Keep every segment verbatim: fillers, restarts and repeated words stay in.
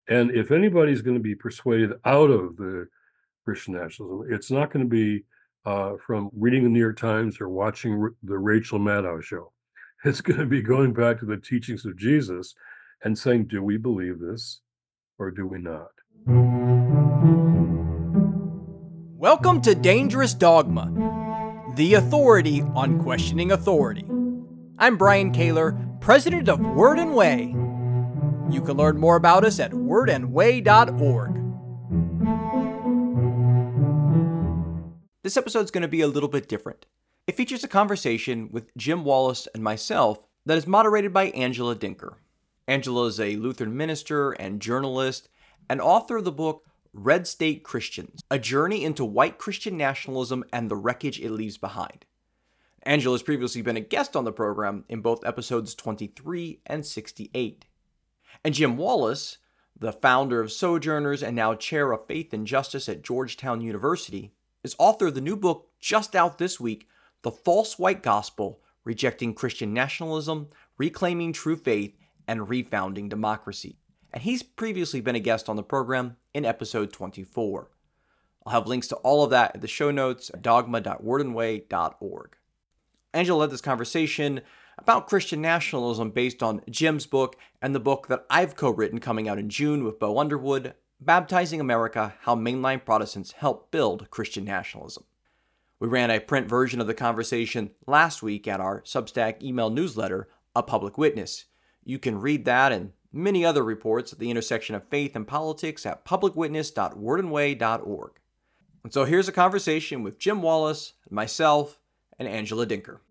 And if anybody's going to be persuaded out of the Christian nationalism, it's not going to be uh, from reading the New York Times or watching the Rachel Maddow show. It's going to be going back to the teachings of Jesus and saying, do we believe this or do we not? Welcome to Dangerous Dogma, the authority on questioning authority. I'm Brian Kaler, president of Word and Way. You can learn more about us at word and way dot org. This episode's going to be a little bit different. It features a conversation with Jim Wallis and myself that is moderated by Angela Dinker. Angela is a Lutheran minister and journalist and author of the book Red State Christians, A Journey into White Christian Nationalism and the Wreckage It Leaves Behind. Angela has previously been a guest on the program in both episodes twenty-three and sixty-eight. And Jim Wallis, the founder of Sojourners and now chair of Faith and Justice at Georgetown University, is author of the new book just out this week, The False White Gospel, Rejecting Christian Nationalism, Reclaiming True Faith, and Refounding Democracy. And he's previously been a guest on the program in episode twenty-four. I'll have links to all of that at the show notes at dogma dot word and way dot org. Angela led this conversation about Christian nationalism based on Jim's book and the book that I've co-written coming out in June with Bo Underwood, Baptizing America, How Mainline Protestants Help Build Christian Nationalism. We ran a print version of the conversation last week at our Substack email newsletter, A Public Witness. You can read that and many other reports at the intersection of faith and politics at public witness dot word and way dot org. And so here's a conversation with Jim Wallis, myself, and Angela Dinker.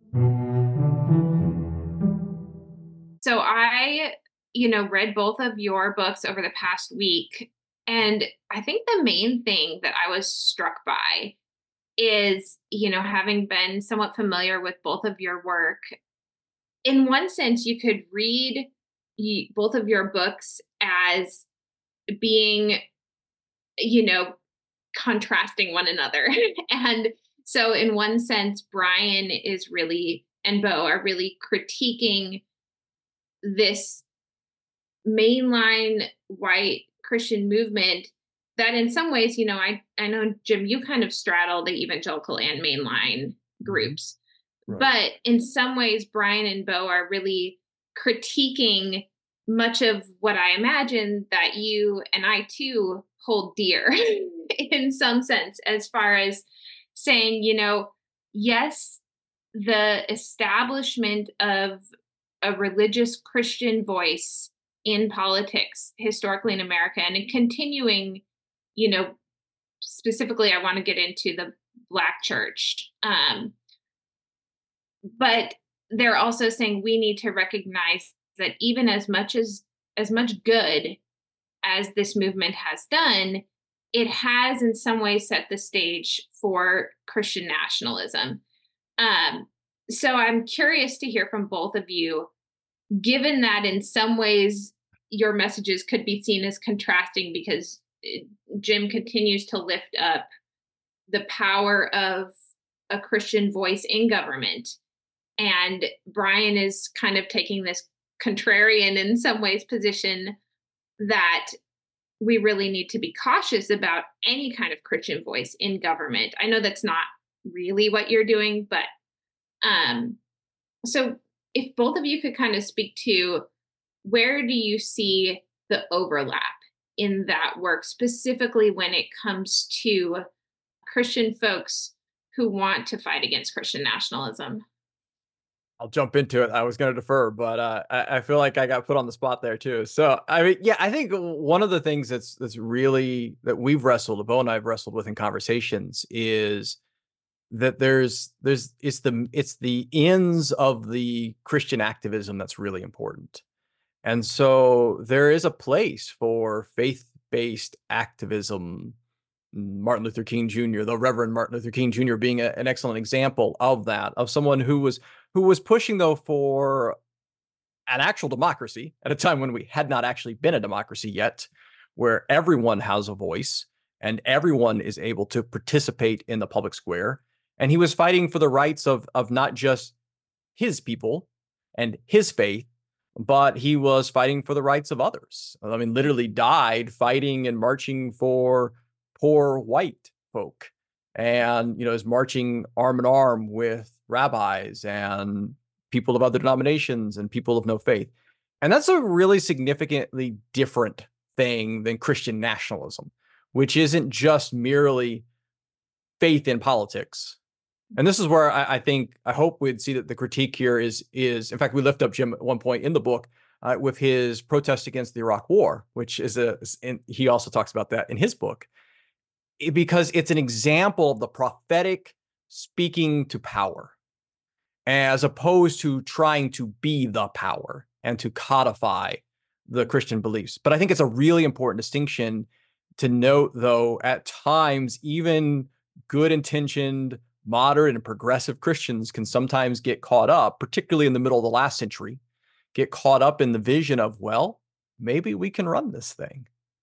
So I, you know, read both of your books over the past week, and I think the main thing that I was struck by is, you know, having been somewhat familiar with both of your work, in one sense, you could read you, both of your books as being, you know, contrasting one another. And so in one sense, Brian is really, and Bo are really critiquing this mainline white Christian movement that in some ways, you know, I, I know, Jim, you kind of straddle the evangelical and mainline groups. Right. But in some ways, Brian and Bo are really critiquing much of what I imagine that you and I too hold dear in some sense, as far as saying, you know, yes, the establishment of a religious Christian voice in politics historically in America and in continuing, you know, specifically, I want to get into the Black church. Um, but they're also saying we need to recognize that even as much as, as much good as this movement has done, it has in some ways set the stage for Christian nationalism. Um, so I'm curious to hear from both of you, given that in some ways your messages could be seen as contrasting because Jim continues to lift up the power of a Christian voice in government. And Brian is kind of taking this contrarian in some ways position that we really need to be cautious about any kind of Christian voice in government. I know that's not really what you're doing, but um, so if both of you could kind of speak to where do you see the overlap in that work, specifically when it comes to Christian folks who want to fight against Christian nationalism? I'll jump into it. I was going to defer, but uh, I, I feel like I got put on the spot there too. So, I mean, yeah, I think one of the things that's that's really that we've wrestled, Bo and I've wrestled with in conversations is that there's there's it's the it's the ends of the Christian activism that's really important. And so there is a place for faith-based activism. Martin Luther King Junior, the Reverend Martin Luther King Junior being a, an excellent example of that, of someone who was who was pushing, though, for an actual democracy at a time when we had not actually been a democracy yet, where everyone has a voice and everyone is able to participate in the public square. And he was fighting for the rights of, of not just his people and his faith, but he was fighting for the rights of others. I mean, literally died fighting and marching for poor white folk, and, you know, is marching arm in arm with rabbis and people of other denominations and people of no faith. And that's a really significantly different thing than Christian nationalism, which isn't just merely faith in politics. And this is where I, I think, I hope we'd see that the critique here is, is in fact, we lift up Jim at one point in the book uh, with his protest against the Iraq War, which is a, and he also talks about that in his book, it- because it's an example of the prophetic speaking to power, as opposed to trying to be the power and to codify the Christian beliefs. But I think it's a really important distinction to note, though, at times, even good intentioned, moderate and progressive Christians can sometimes get caught up, particularly in the middle of the last century, get caught up in the vision of, well, maybe we can run this thing.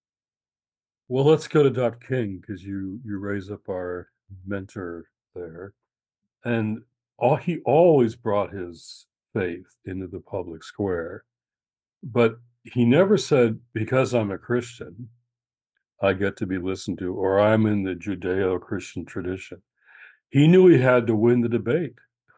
Well, let's go to Doctor King, because you you raise up our mentor there. And all he always brought his faith into the public square. But he never said, because I'm a Christian, I get to be listened to, or I'm in the Judeo-Christian tradition. He knew he had to win the debate,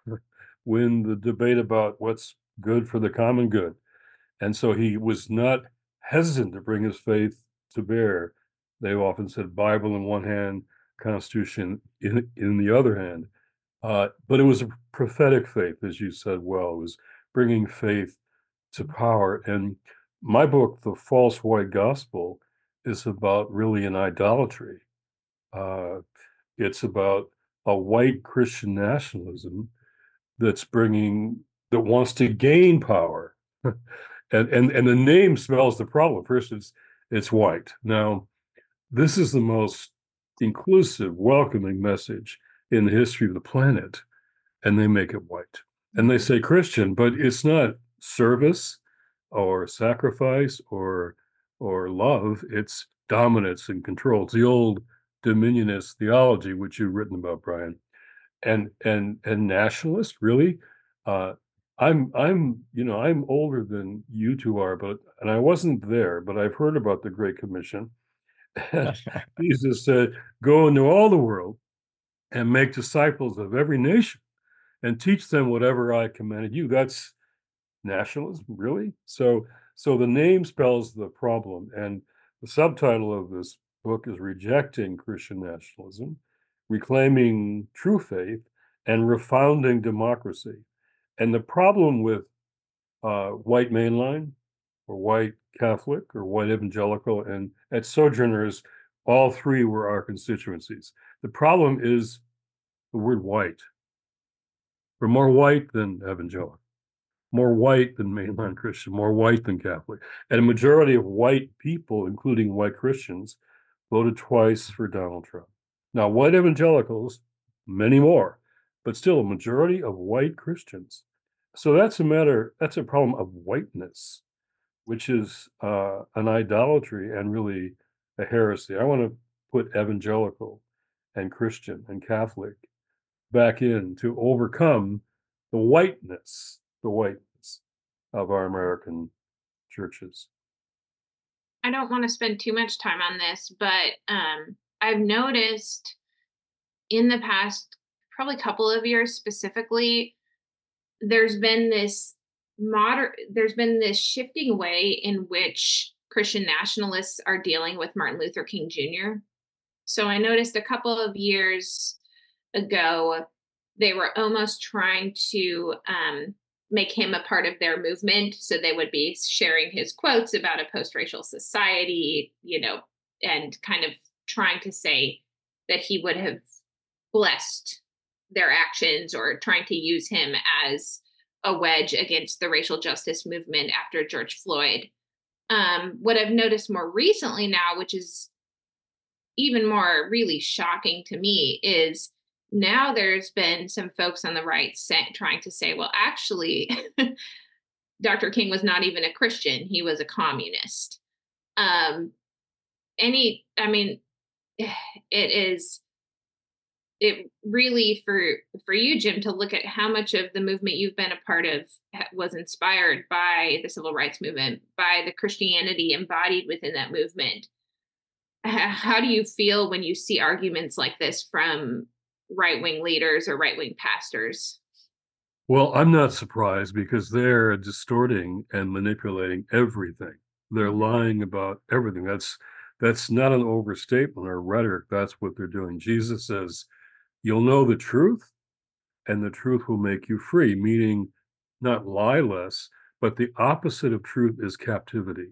win the debate about what's good for the common good. And so he was not hesitant to bring his faith to bear. They often said Bible in one hand, Constitution in, in the other hand. Uh, but it was a prophetic faith, as you said well. It was bringing faith to power. And my book, The False White Gospel, is about really an idolatry. Uh, it's about a white Christian nationalism that's bringing, that wants to gain power. and, and, and the name spells the problem. First, it's, it's white. Now, this is the most inclusive, welcoming message in the history of the planet, and they make it white. And they say Christian, but it's not service or sacrifice or or love. It's dominance and control. It's the old dominionist theology, which you've written about, Brian. And and and nationalist, really? Uh, I'm I'm you know I'm older than you two are, but and I wasn't there, but I've heard about the Great Commission. Jesus said, "Go into all the world and make disciples of every nation and teach them whatever I commanded you." That's nationalism, really? So, so the name spells the problem, and the subtitle of this book is Rejecting Christian Nationalism, Reclaiming True Faith, and Refounding Democracy. And the problem with uh, white mainline or white Catholic or white evangelical and at Sojourners, all three were our constituencies. The problem is the word white. We're more white than evangelical, more white than mainline Christian, more white than Catholic. And a majority of white people, including white Christians, voted twice for Donald Trump. Now, white evangelicals, many more, but still a majority of white Christians. So that's a matter, that's a problem of whiteness, which is uh, an idolatry and really a heresy. I want to put evangelical and Christian and Catholic back in to overcome the whiteness, the whiteness of our American churches. I don't want to spend too much time on this, but um, I've noticed in the past probably couple of years specifically, there's been this moder there's been this shifting way in which Christian nationalists are dealing with Martin Luther King Junior So I noticed a couple of years ago, they were almost trying to um, make him a part of their movement. So they would be sharing his quotes about a post-racial society, you know, and kind of trying to say that he would have blessed their actions, or trying to use him as a wedge against the racial justice movement after George Floyd. Um, what I've noticed more recently now, which is even more really shocking to me, is now there's been some folks on the right say, trying to say, well, actually, Doctor King was not even a Christian. He was a communist. Um, any, I mean, it is, it really for for you, Jim, to look at how much of the movement you've been a part of was inspired by the civil rights movement, by the Christianity embodied within that movement. How do you feel when you see arguments like this from right-wing leaders or right-wing pastors? Well, I'm not surprised because they're distorting and manipulating everything. They're lying about everything. That's that's not an overstatement or rhetoric. That's what they're doing. Jesus says, "You'll know the truth, and the truth will make you free," meaning not lie less, but the opposite of truth is captivity.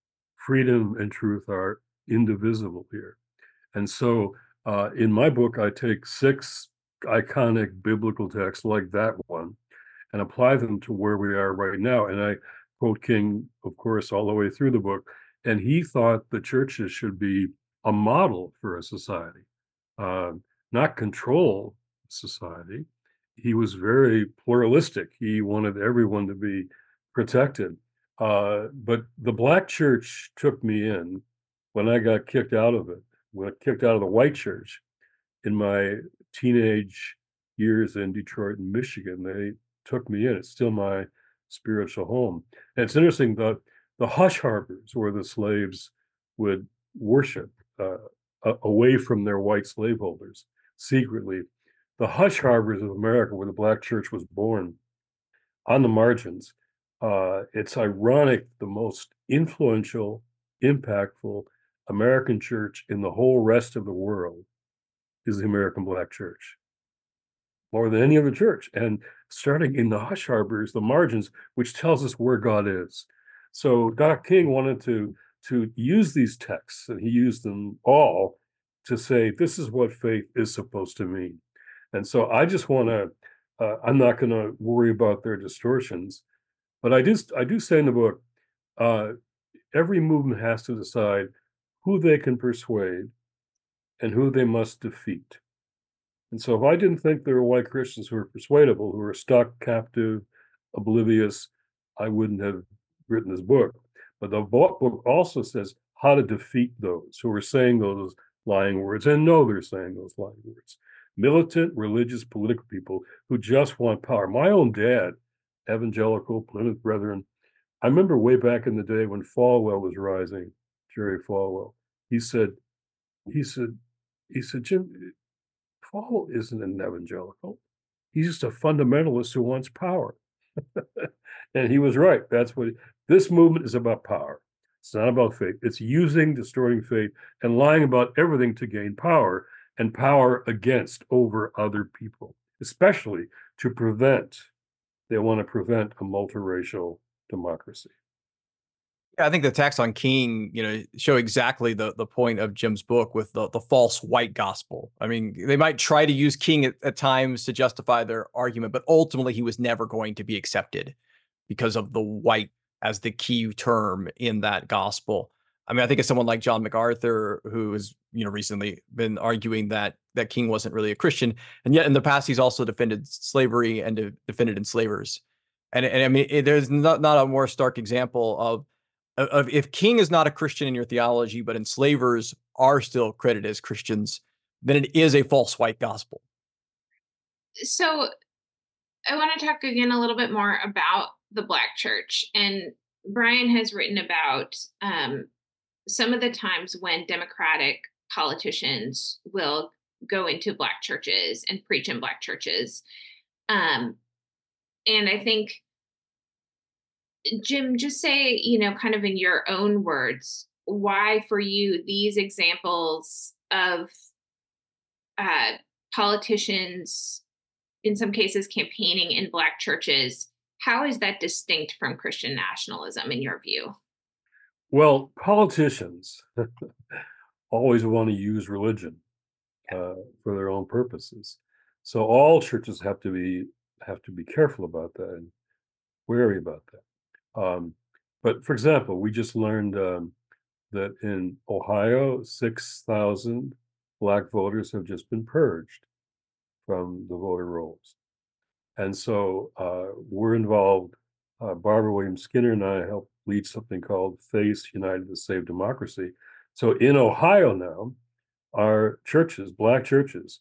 Freedom and truth are indivisible here. And so, uh, in my book, I take six iconic biblical texts like that one and apply them to where we are right now. And I quote King, of course, all the way through the book. And he thought the churches should be a model for a society, uh, not control society. He was very pluralistic. He wanted everyone to be protected. Uh, but the black church took me in when I got kicked out of it, when I kicked out of the white church in my teenage years in Detroit and Michigan. They took me in. It's still my spiritual home. And it's interesting, the the hush harbors where the slaves would worship uh, a- away from their white slaveholders secretly. The hush harbors of America, where the black church was born, on the margins. Uh, it's ironic, the most influential, impactful American church in the whole rest of the world is the American Black Church, more than any other church. And starting in the hush harbors, the margins, which tells us where God is. So Doc King wanted to to use these texts, and he used them all to say this is what faith is supposed to mean. And so I just want to. Uh, I'm not going to worry about their distortions, but I do. I do say in the book, uh, every movement has to decide who they can persuade and who they must defeat. And so if I didn't think there were white Christians who were persuadable, who were stuck, captive, oblivious, I wouldn't have written this book. But the book also says how to defeat those who are saying those lying words and know they're saying those lying words. Militant, religious, political people who just want power. My own dad, evangelical, Plymouth Brethren, I remember way back in the day when Falwell was rising, Jerry Falwell, he said, he said, he said, Jim, Paul isn't an evangelical. He's just a fundamentalist who wants power. And he was right. That's what this movement is about: power. It's not about faith. It's using distorting faith and lying about everything to gain power, and power against over other people, especially to prevent, they want to prevent a multiracial democracy. Yeah, I think the attacks on King, you know, show exactly the the point of Jim's book with the the false white gospel. I mean, they might try to use King at, at times to justify their argument, but ultimately he was never going to be accepted because of the white as the key term in that gospel. I mean, I think of someone like John MacArthur, who has, you know, recently been arguing that that King wasn't really a Christian, and yet in the past he's also defended slavery and de- defended enslavers. And, and I mean, it, there's not not a more stark example of of if King is not a Christian in your theology, but enslavers are still credited as Christians, then it is a false white gospel. So I want to talk again a little bit more about the Black church. And Brian has written about um, some of the times when Democratic politicians will go into Black churches and preach in Black churches. Um, and I think, Jim, just say, you know, kind of in your own words, why for you these examples of uh, politicians, in some cases campaigning in Black churches, how is that distinct from Christian nationalism in your view? Well, politicians always want to use religion uh, for their own purposes. So all churches have to be have to be careful about that and wary about that. Um, but for example, we just learned um, that in Ohio, six thousand Black voters have just been purged from the voter rolls. And so uh, we're involved. Uh, Barbara Williams Skinner and I help lead something called Face United to Save Democracy. So in Ohio now, our churches, Black churches,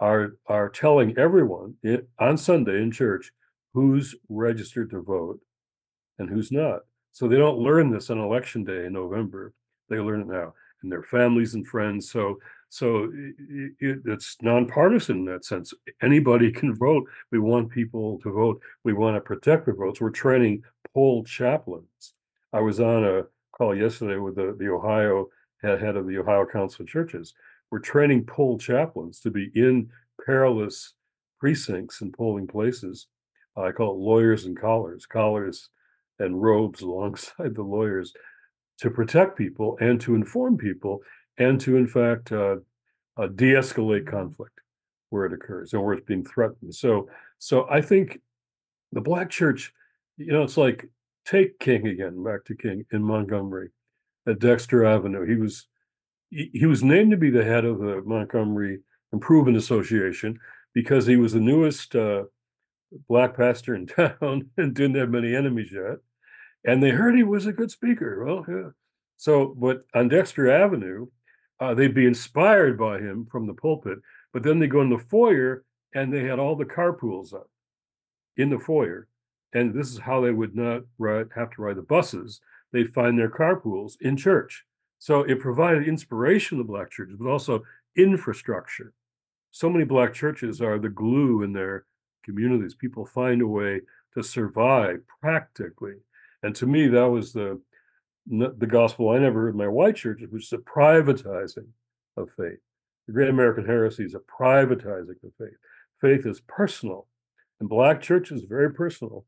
are are telling everyone it, on Sunday in church who's registered to vote and who's not. So they don't learn this on election day in November. They learn it now in their families and friends. So so it, it, it's nonpartisan in that sense. Anybody can vote. We want people to vote. We want to protect the votes. We're training poll chaplains. I was on a call yesterday with the, the Ohio head, head of the Ohio Council of Churches. We're training poll chaplains to be in perilous precincts and polling places. I call it lawyers and collars, collars and robes alongside the lawyers to protect people and to inform people and to, in fact, uh, uh, de-escalate conflict where it occurs or where it's being threatened. So, so I think the Black church, you know, it's like take King again, back to King in Montgomery at Dexter Avenue. He was he, he was named to be the head of the Montgomery Improvement Association because he was the newest uh, Black pastor in town and didn't have many enemies yet. And they heard he was a good speaker. Well, yeah. So, but on Dexter Avenue, uh, they'd be inspired by him from the pulpit, but then they go in the foyer and they had all the carpools up in the foyer. And this is how they would not ride, have to ride the buses. They'd find their carpools in church. So it provided inspiration to Black churches, but also infrastructure. So many Black churches are the glue in their communities. People find a way to survive practically. And to me, that was the the gospel I never heard in my white churches, which is the privatizing of faith. The great American heresy is a privatizing of faith. Faith is personal, and Black church is very personal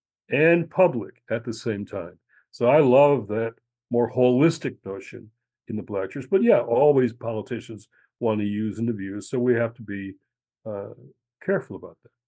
and public at the same time. So I love that more holistic notion in the Black church. But yeah, always politicians want to use and abuse, so we have to be uh, careful about that.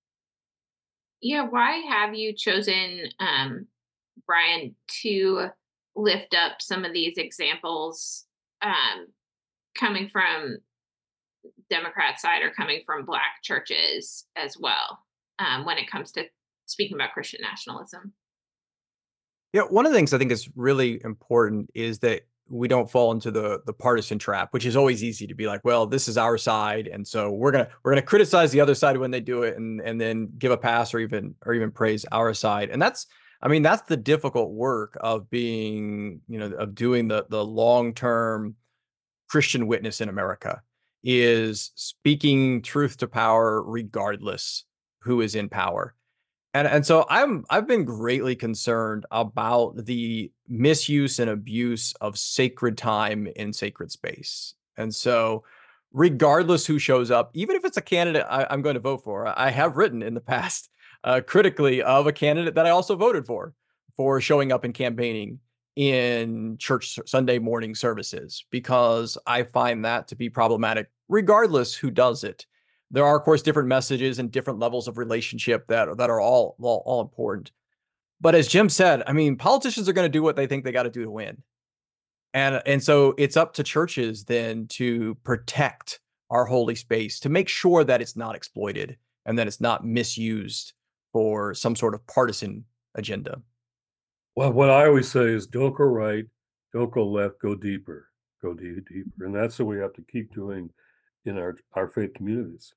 Yeah, why have you chosen, um, Brian, to lift up some of these examples um, coming from Democrat side or coming from Black churches as well um, when it comes to speaking about Christian nationalism? Yeah, one of the things I think is really important is that we don't fall into the the partisan trap, which is always easy to be like, well, this is our side, and so we're gonna we're gonna criticize the other side when they do it, and and then give a pass or even or even praise our side. And that's, I mean, that's the difficult work of being, you know, of doing the the long term Christian witness in America, is speaking truth to power regardless who is in power. And and so I'm I've been greatly concerned about the misuse and abuse of sacred time in sacred space. And so regardless who shows up, even if it's a candidate I, I'm going to vote for, I have written in the past uh, critically of a candidate that I also voted for for showing up and campaigning in church Sunday morning services, because I find that to be problematic regardless who does it. There are, of course, different messages and different levels of relationship that, that are all, all, all important. But as Jim said, I mean, politicians are going to do what they think they got to do to win. And, and so it's up to churches then to protect our holy space, to make sure that it's not exploited and that it's not misused for some sort of partisan agenda. Well, what I always say is don't go right, don't go left, go deeper, go deep, deeper. And that's what we have to keep doing in our, our faith communities.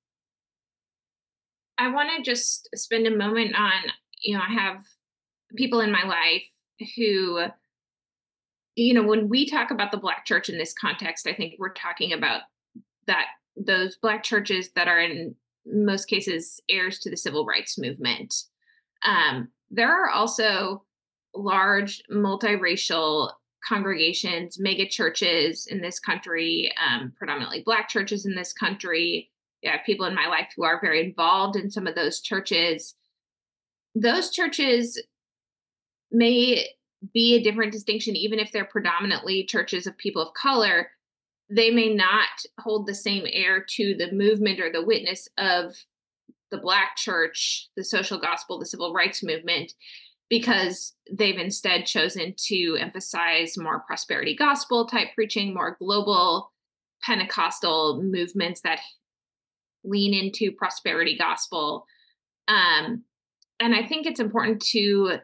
I want to just spend a moment on, you know, I have people in my life who, you know, when we talk about the Black church in this context, I think we're talking about that those Black churches that are in most cases heirs to the civil rights movement. Um, there are also large multiracial congregations, mega churches in this country, um, predominantly Black churches in this country. I have people in my life who are very involved in some of those churches. Those churches may be a different distinction, even if they're predominantly churches of people of color. They may not hold the same air to the movement or the witness of the Black church, the social gospel, the civil rights movement, because they've instead chosen to emphasize more prosperity gospel type preaching, more global Pentecostal movements that lean into prosperity gospel. Um, and I think it's important to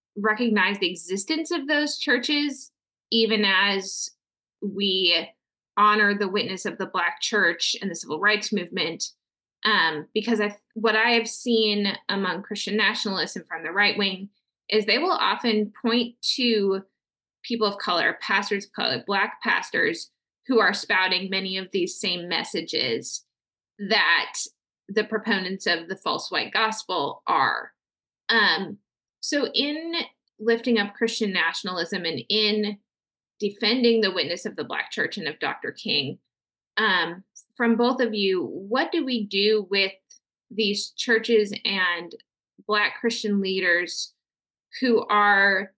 recognize the existence of those churches, even as we honor the witness of the Black church and the civil rights movement. Um, because I, what I have seen among Christian nationalists and from the right wing is they will often point to people of color, pastors of color, Black pastors who are spouting many of these same messages that the proponents of the false white gospel are. Um, so in lifting up Christian nationalism and in defending the witness of the Black church and of Doctor King, um, from both of you, what do we do with these churches and Black Christian leaders who are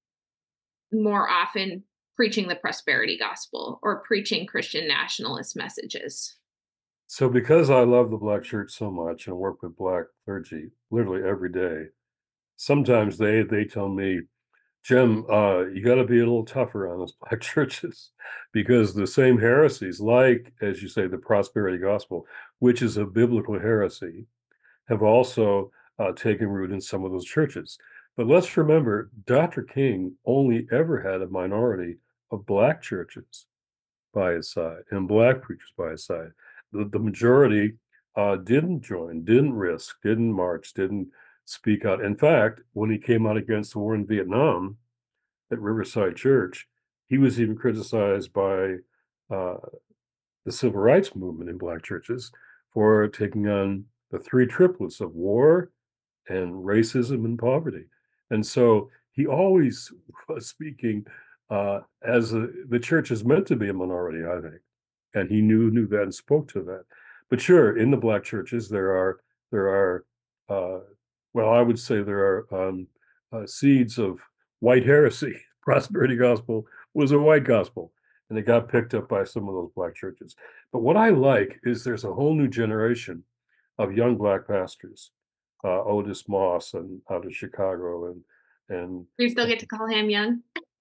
more often preaching the prosperity gospel or preaching Christian nationalist messages? So because I love the Black church so much and work with Black clergy literally every day, sometimes they they tell me, Jim, uh, you got to be a little tougher on those Black churches because the same heresies, like, as you say, the prosperity gospel, which is a biblical heresy, have also uh, taken root in some of those churches. But let's remember, Doctor King only ever had a minority of Black churches by his side and Black preachers by his side. The, the majority uh, didn't join, didn't risk, didn't march, didn't speak out. In fact, when he came out against the war in Vietnam at Riverside Church, he was even criticized by uh, the civil rights movement in Black churches for taking on the three triplets of war and racism and poverty. And so he always was speaking uh, as a, the church is meant to be a minority, I think. And he knew knew that and spoke to that. But sure, in the Black churches, there are there are uh, well, I would say there are um, uh, seeds of white heresy. Prosperity gospel was a white gospel, and it got picked up by some of those Black churches. But what I like is there's a whole new generation of young Black pastors, uh, Otis Moss and out of Chicago, and and We still get to call him young.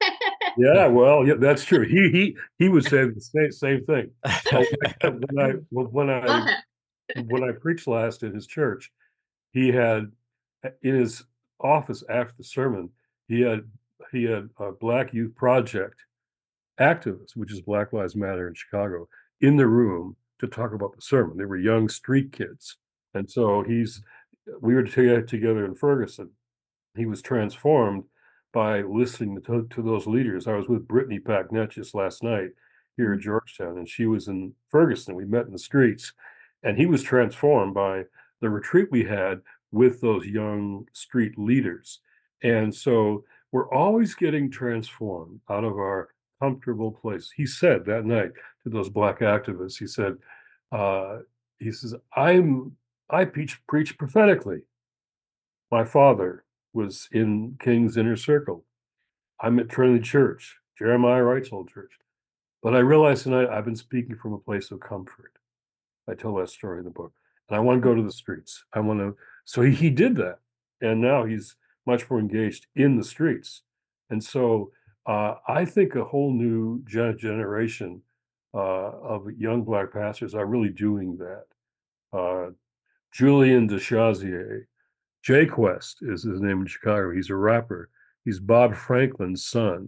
yeah, well, yeah, that's true. He he he would say the same same thing. Uh, when I when Love I him. when I preached last in his church, he had in his office after the sermon, he had he had a Black Youth Project activists, which is Black Lives Matter in Chicago, in the room to talk about the sermon. They were young street kids, and so he's we were to- together in Ferguson. He was transformed by listening to, to those leaders. I was with Brittany Packnett just last night here at Georgetown, and she was in Ferguson. We met in the streets, and he was transformed by the retreat we had with those young street leaders. And so we're always getting transformed out of our comfortable place. He said that night to those Black activists, he said, uh, he says, I'm I preach preach prophetically. My father was in King's Inner Circle. I'm at Trinity Church, Jeremiah Wright's old church. But I realized tonight I've been speaking from a place of comfort. I tell that story in the book. And I want to go to the streets. I want to, so he, he did that. And now he's much more engaged in the streets. And so uh, I think a whole new gen- generation uh, of young Black pastors are really doing that. Uh, Julian DeShazier, Jay Quest is his name in Chicago. He's a rapper. He's Bob Franklin's son.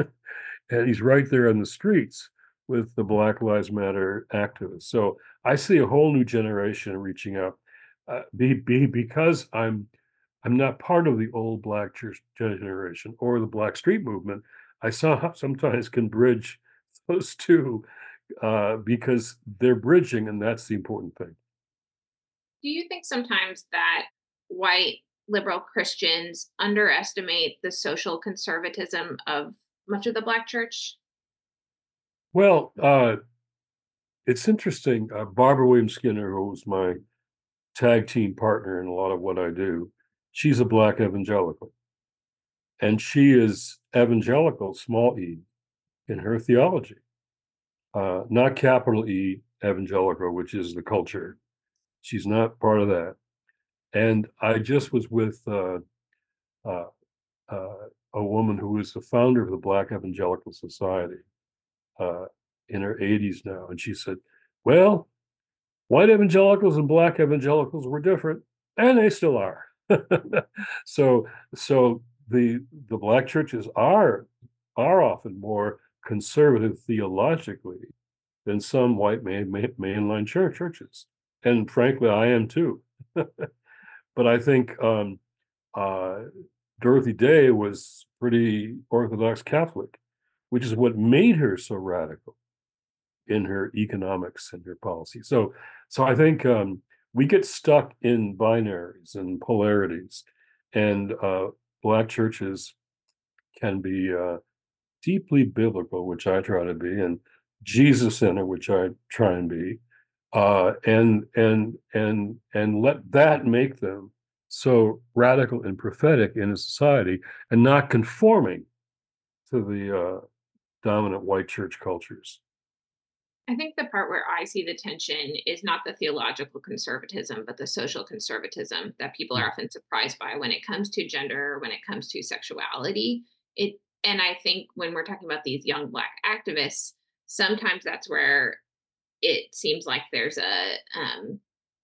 And he's right there in the streets with the Black Lives Matter activists. So I see a whole new generation reaching out. Uh, be, be, because I'm I'm not part of the old Black church generation or the Black street movement. I saw sometimes can bridge those two uh, because they're bridging, and that's the important thing. Do you think sometimes that white liberal Christians underestimate the social conservatism of much of the Black church? Well, uh, it's interesting. Uh, Barbara Williams Skinner, who was my tag team partner in a lot of what I do, she's a Black evangelical. And she is evangelical, small e, in her theology, uh, not capital E evangelical, which is the culture. She's not part of that. And I just was with uh, uh, uh, a woman who is the founder of the Black Evangelical Society uh, in her eighties now. And she said, well, white evangelicals and Black evangelicals were different, and they still are. so so the the Black churches are are often more conservative theologically than some white main, main, mainline church churches. And frankly, I am too. But I think um, uh, Dorothy Day was pretty Orthodox Catholic, which is what made her so radical in her economics and her policy. So, so I think um, we get stuck in binaries and polarities, and uh, Black churches can be uh, deeply biblical, which I try to be, and Jesus centered, which I try and be, uh, and and and and let that make them so radical and prophetic in a society, and not conforming to the uh, dominant white church cultures. I think the part where I see the tension is not the theological conservatism, but the social conservatism that people are often surprised by when it comes to gender, when it comes to sexuality. It and I think when we're talking about these young Black activists, sometimes that's where it seems like there's a um,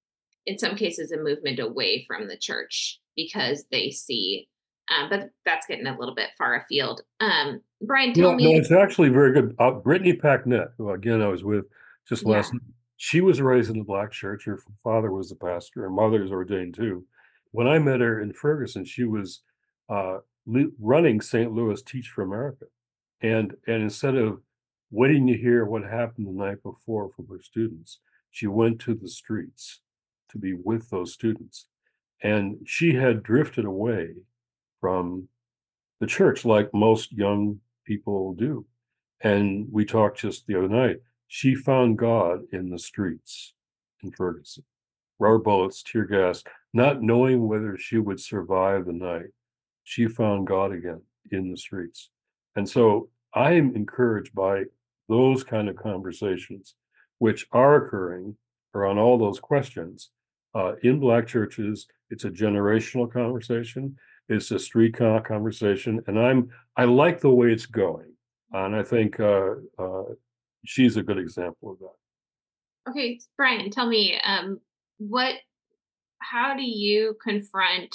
in some cases a movement away from the church because they see um, but that's getting a little bit far afield. um, Brian, tell No, no, me. it's actually very good. Uh, Brittany Packnett, who again I was with just last Yeah. night, she was raised in the Black church. Her father was a pastor, and mother's ordained too. When I met her in Ferguson, she was uh, le- running Saint Louis Teach for America, and and instead of waiting to hear what happened the night before from her students, she went to the streets to be with those students, and she had drifted away from the church like most young people do. And we talked just the other night. She found God in the streets in Ferguson. Rubber bullets, tear gas, not knowing whether she would survive the night. She found God again in the streets. And so I am encouraged by those kind of conversations, which are occurring around all those questions. Uh, in Black churches, it's a generational conversation. It's a street con- conversation, and I'm I like the way it's going, and I think uh, uh, she's a good example of that. Okay, Brian, tell me, um, what how do you confront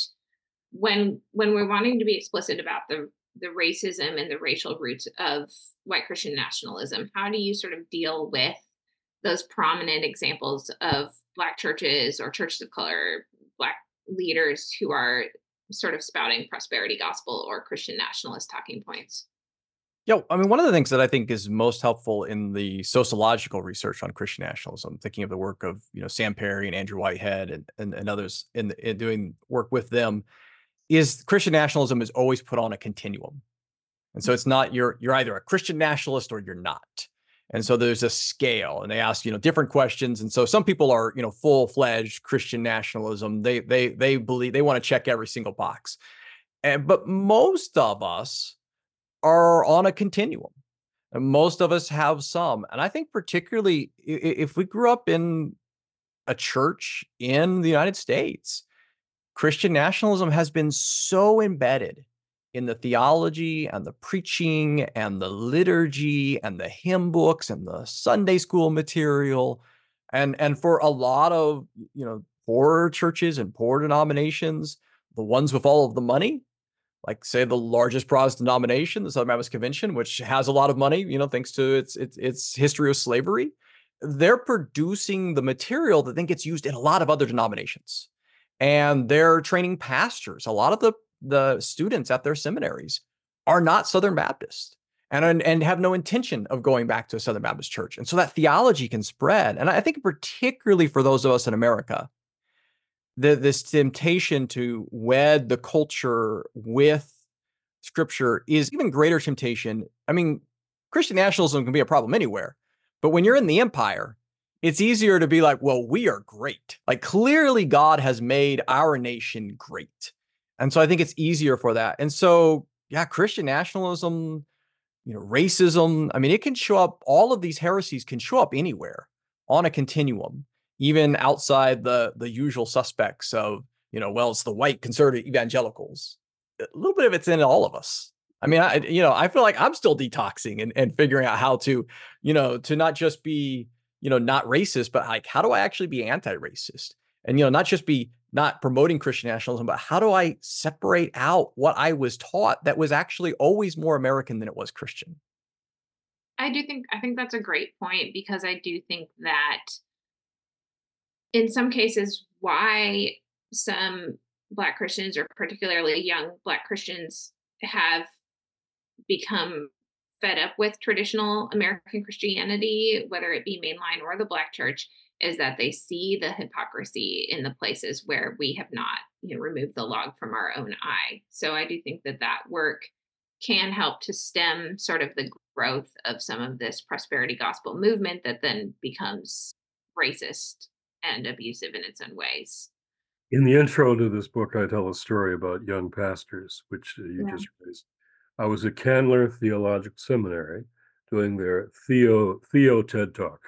when when we're wanting to be explicit about the the racism and the racial roots of white Christian nationalism? How do you sort of deal with those prominent examples of Black churches or churches of color, Black leaders who are sort of spouting prosperity gospel or Christian nationalist talking points? Yeah, I mean, one of the things that I think is most helpful in the sociological research on Christian nationalism, thinking of the work of, you know, Sam Perry and Andrew Whitehead and and, and others in, in doing work with them, is Christian nationalism is always put on a continuum. And so it's not you're you're either a Christian nationalist or you're not. And so there's a scale, and they ask, you know, different questions. And so some people are, you know, full-fledged Christian nationalism. They they they believe they want to check every single box. And but most of us are on a continuum. And most of us have some. And I think particularly i- i- if we grew up in a church in the United States, Christian nationalism has been so embedded in the theology and the preaching and the liturgy and the hymn books and the Sunday school material. And, and for a lot of, you know, poor churches and poor denominations, the ones with all of the money, like say the largest Protestant denomination, the Southern Baptist Convention, which has a lot of money, you know, thanks to its its its history of slavery, they're producing the material that then gets used in a lot of other denominations. And they're training pastors. A lot of the the students at their seminaries are not Southern Baptist and and and have no intention of going back to a Southern Baptist church. And so that theology can spread. And I think particularly for those of us in America, the this temptation to wed the culture with scripture is even greater temptation. I mean, Christian nationalism can be a problem anywhere, but when you're in the empire, it's easier to be like, well, we are great. Like clearly God has made our nation great. And so I think it's easier for that. And so, yeah, Christian nationalism, you know, racism, I mean, it can show up, all of these heresies can show up anywhere on a continuum, even outside the the usual suspects of, you know, well, it's the white conservative evangelicals. A little bit of it's in all of us. I mean, I, you know, I feel like I'm still detoxing and, and figuring out how to, you know, to not just be, you know, not racist, but like, how do I actually be anti-racist? And, you know, not just be not promoting Christian nationalism, but how do I separate out what I was taught that was actually always more American than it was Christian? I do think I think that's a great point because I do think that in some cases why some Black Christians or particularly young Black Christians have become fed up with traditional American Christianity, whether it be mainline or the Black church, is that they see the hypocrisy in the places where we have not, you know, removed the log from our own eye. So I do think that that work can help to stem sort of the growth of some of this prosperity gospel movement that then becomes racist and abusive in its own ways. In the intro to this book, I tell a story about young pastors, which uh, you Yeah. just raised. I was at Candler Theological Seminary doing their Theo Theo TED Talk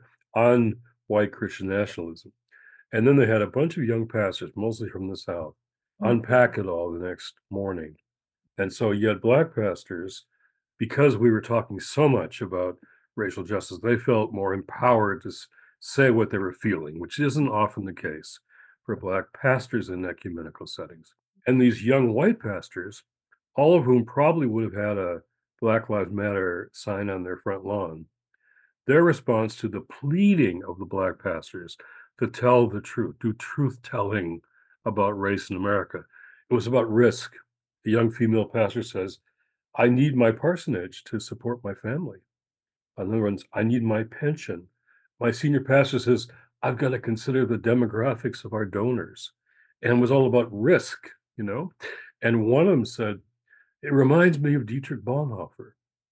on white Christian nationalism. And then they had a bunch of young pastors, mostly from the South, unpack it all the next morning. And so you had Black pastors, because we were talking so much about racial justice, they felt more empowered to s- say what they were feeling, which isn't often the case for Black pastors in ecumenical settings. And these young white pastors, all of whom probably would have had a Black Lives Matter sign on their front lawn, their response to the pleading of the Black pastors to tell the truth, do truth telling about race in America, it was about risk. The young female pastor says, I need my parsonage to support my family. In other words, I need my pension. My senior pastor says, I've got to consider the demographics of our donors. And it was all about risk, you know? And one of them said, it reminds me of Dietrich Bonhoeffer.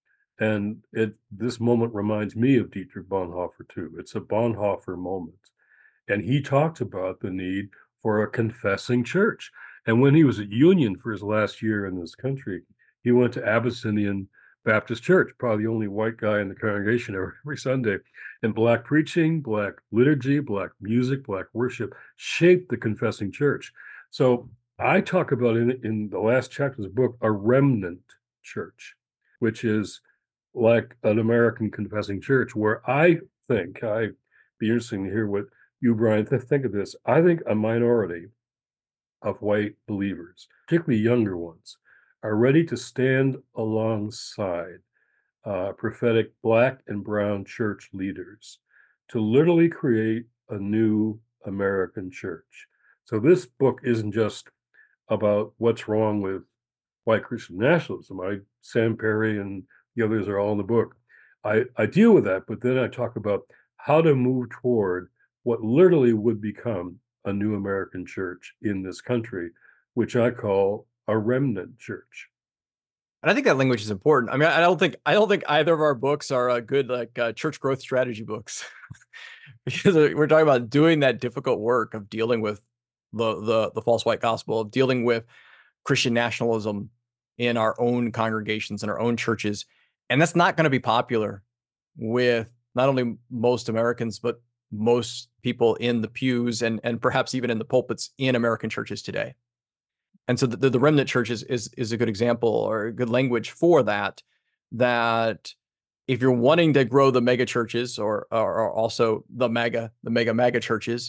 And it this moment reminds me of Dietrich Bonhoeffer too. It's a Bonhoeffer moment. And he talked about the need for a confessing church. And when he was at Union for his last year in this country, he went to Abyssinian Baptist Church, probably the only white guy in the congregation every, every Sunday. And Black preaching, Black liturgy, Black music, Black worship shaped the confessing church. So I talk about in, in the last chapter of the book, a remnant church, which is like an American confessing church, where I think I'd be interesting to hear what you, Brian, th- think of this. I think a minority of white believers, particularly younger ones, are ready to stand alongside uh, prophetic Black and brown church leaders to literally create a new American church. So this book isn't just about what's wrong with white Christian nationalism. I, Sam Perry and the others are all in the book. I, I deal with that, but then I talk about how to move toward what literally would become a new American church in this country, which I call a remnant church. And I think that language is important. I mean, I don't think I don't think either of our books are uh, good like uh, church growth strategy books, because we're talking about doing that difficult work of dealing with the the the false white gospel, of dealing with Christian nationalism in our own congregations and our own churches, and that's not going to be popular with not only most Americans but most people in the pews and and perhaps even in the pulpits in American churches today. And so the, the remnant church is, is is a good example or a good language for that. That if you're wanting to grow the mega churches or, or or also the mega the mega mega churches,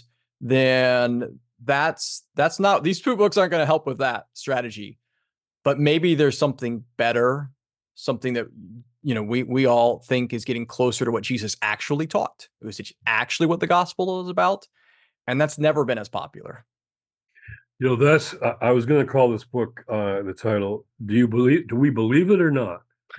then that's that's not these two books aren't going to help with that strategy. But maybe there's something better, something that you know we we all think is getting closer to what Jesus actually taught. It was actually what the gospel is about, and that's never been as popular. You know, that's I, I was going to call this book uh, the title. Do you believe? Do we believe it or not?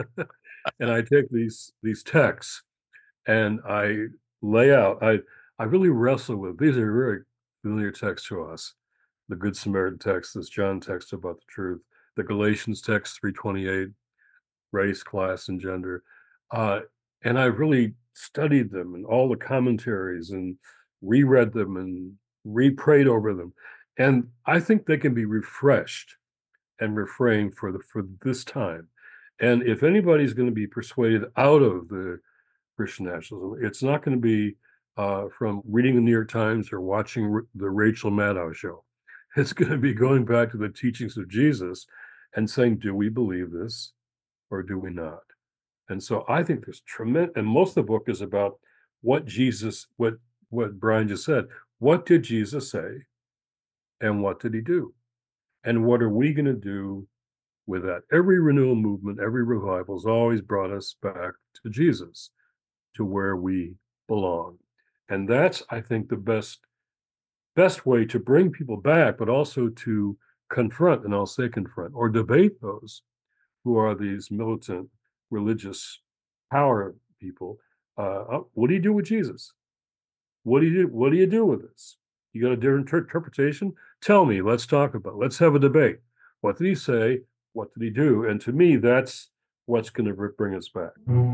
And I take these these texts and I lay out. I I really wrestle with these are very familiar texts to us. The Good Samaritan text, this John text about the truth, the Galatians text three twenty-eight, race, class, and gender. Uh, and I've really studied them and all the commentaries and reread them and re-prayed over them. And I think they can be refreshed and reframed for the for this time. And if anybody's going to be persuaded out of the Christian nationalism, it's not going to be uh, from reading the New York Times or watching R- the Rachel Maddow show. It's going to be going back to the teachings of Jesus and saying, do we believe this or do we not? And so I think there's tremendous, and most of the book is about what Jesus, what what Brian just said. What did Jesus say, and what did he do, and what are we going to do with that. Every renewal movement, every revival has always brought us back to Jesus, to where we belong. And that's, I think, the best best way to bring people back, but also to confront, and I'll say confront, or debate those who are these militant religious power people. Uh, oh, what do you do with Jesus? What do you do? What do you do with this? You got a different ter- interpretation? Tell me. Let's talk about it. Let's have a debate. What did he say? What did he do? And to me, that's what's going to bring us back.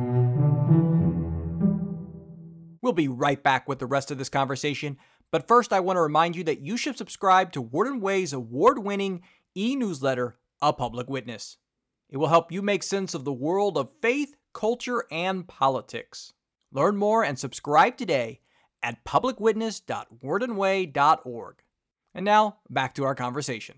We'll be right back with the rest of this conversation. But first, I want to remind you that you should subscribe to Word and Way's award-winning e-newsletter, A Public Witness. It will help you make sense of the world of faith, culture, and politics. Learn more and subscribe today at public witness dot word and way dot org. And now, back to our conversation.